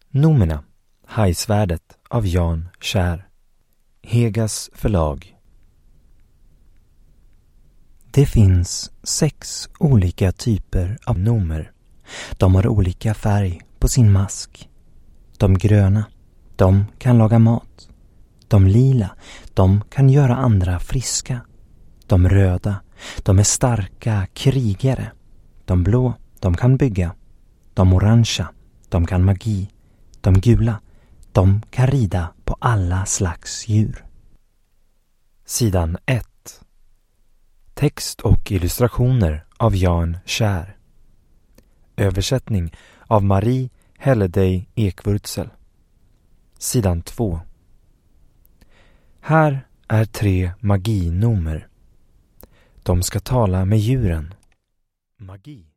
Nomerna, Hajsvärdet av Jan Kjær. Hegas förlag. Det finns 6 olika typer av nomer. De har olika färg på sin mask. De gröna, de kan laga mat. De lila, de kan göra andra friska. De röda, de är starka krigare. De blå, de kan bygga. De orangea, de kan magi. De gula, de kan rida på alla slags djur. Sidan 1. Text och illustrationer av Jan Kjær. Översättning av Marie Helledey Ekvurtsel. Sidan 2. Här är 3 maginomer. De ska tala med djuren. Magi.